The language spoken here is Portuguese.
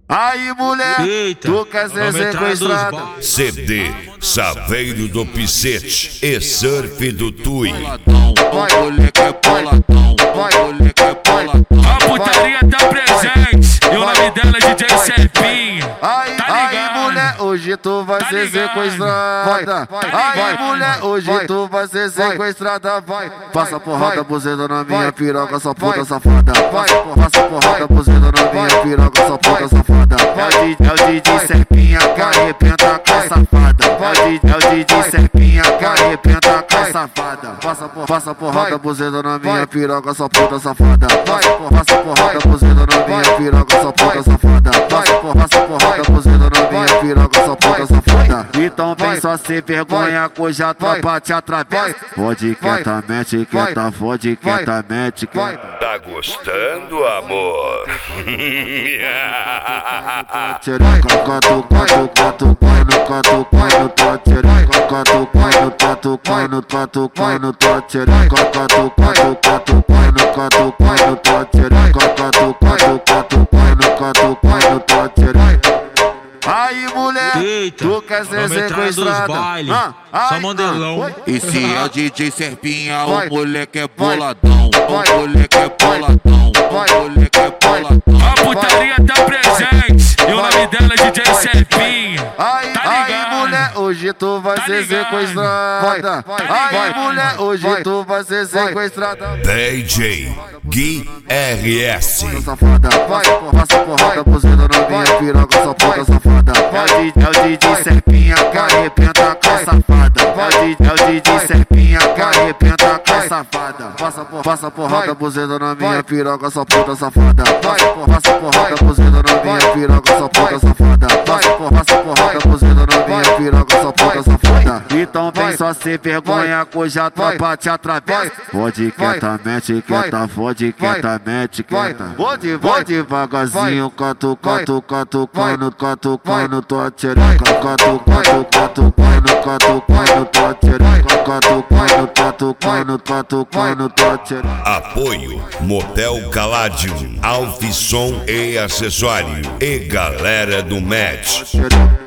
Aí, mulher, eita, tu quer ser sequestrada? CD Saveiro do Picete e Surf do Tui. Vai, mulher que é boladão. Vai, mulher que é boladão. A putaria tá presente e o nome dela é DJ Serpinho. Aí, mulher, hoje tu vai ser sequestrada. Aí, mulher, hoje tu vai ser sequestrada. Vai, passa porrada, buzeta na minha piroca, sua puta safada. Vai, passa porrada, buzeta na minha piroca, sua puta safada. É o DJ Serpinha que arrebenta com a safada. É o DJ Serpinha que arrebenta com a safada. Passa porrada, buzeta na minha piroca, sua puta safada. Passa porrada, buzeta na minha piroca, sua puta safada. Passa porrada, buzeta na minha piroca, sua puta safada. Então vem só sem vergonha, cuja a tropa te atravessa. Fode quietamente, quieta, fode quietamente, quieta. Tá gostando, amor? Tchereca, catucai no catucai no tua tchereca, catucai no catucai no catucai no tua tchereca, catucai no catucai no tua tchereca, catucai no catucai no tua tchereca. Aí, mulher, eita, tu quer ser sequestrada? Só mandelão. Esse é o DJ Serpinha, o moleque é boladão. O moleque é boladão. O moleque é boladão. A putaria tá presente e o nome dela é DJ Serpinho. Aí, mulher, hoje tu vai ser sequestrada. Aí, mulher, hoje tu vai ser sequestrada. DJ Gui RS. Safada, vai, passa porrada, buzeta na minha piroca, sua puta safada. É o DJ Serpinha que arrebenta com a safada. É o DJ Serpinha que arrebenta com a safada. Passa porrada, buzeta na minha piroca, sua puta safada. Passa porrada, buzeta na minha piroca, sua puta safada. Passa porrada, buzeta na minha piroca, sua puta safada. Então vem só sem vergonha, cuja a tropa te atravessa. Fode quietamente, quieta, fode quietamente, quieta. Vou devagarzinho, catucai no tua tchereca, catucai no tua tchereca, catucai no tua tchereca. Apoio Motel Caladium, Alfissom e Acessório e Galera do Match.